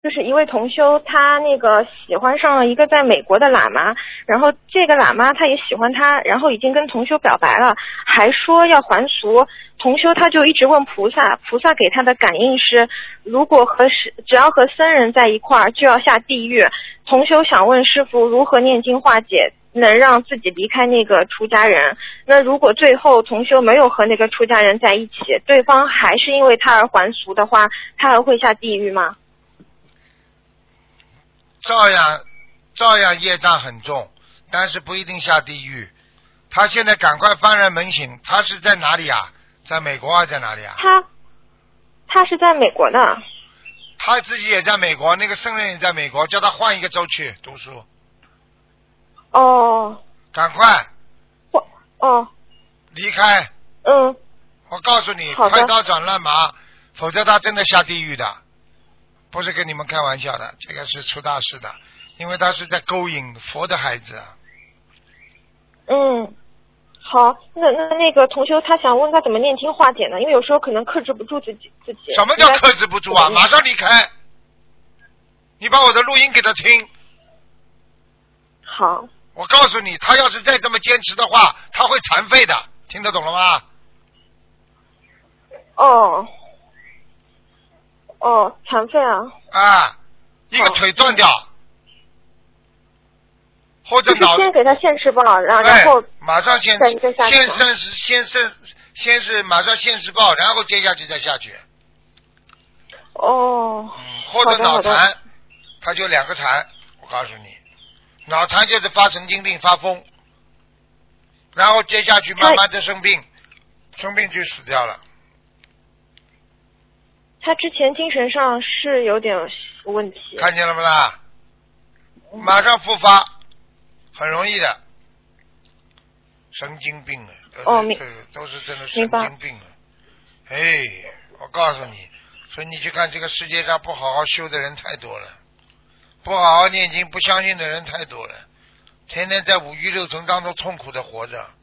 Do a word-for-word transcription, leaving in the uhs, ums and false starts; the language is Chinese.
就是一位同修，他那个喜欢上了一个在美国的喇嘛，然后这个喇嘛他也喜欢他，然后已经跟同修表白了，还说要还俗。同修他就一直问菩萨，菩萨给他的感应是，如果和只要和僧人在一块儿就要下地狱。同修想问师父如何念经化解，能让自己离开那个出家人。那如果最后同修没有和那个出家人在一起，对方还是因为他而还俗的话，他还会下地狱吗？ 照样照样业障很重，但是不一定下地狱。他现在赶快幡然门醒，他是在哪里啊？在美国啊，在哪里啊？ 他他是在美国的。 他自己也在美国，那个僧人也在美国，叫他换一个州去读书。 哦。 赶快。 我哦。 离开。 嗯。 我告诉你，快刀斩乱麻，否则他真的下地狱的。不是跟你们开玩笑的，这个是出大事的，因为他是在勾引佛的孩子。 嗯，好，那那那个同修他想问他怎么念经化解呢？因为有时候可能克制不住自己自己。 什么叫克制不住啊？马上离开！你把我的录音给他听。 好。 我告诉你，他要是再这么坚持的话，他会残废的，听得懂了吗？ 哦。哦，残废啊！ 啊，一个腿断掉，或者脑先给他现世报，然后然后马上先先先先是先是先是马上现世报，然后接下去再下去。 哦。 嗯，或者脑残，他就两个残，我告诉你，脑残就是发神经病发疯，然后接下去慢慢的生病，生病就死掉了。 他之前精神上是有点问题， 看见了不啦？马上复发，很容易的，神经病了。 哦，明， 都是真的神经病了。哎，我告诉你，所以你去看这个世界上不好好修的人太多了，不好好念经、不相信的人太多了，天天在五欲六尘当中痛苦的活着。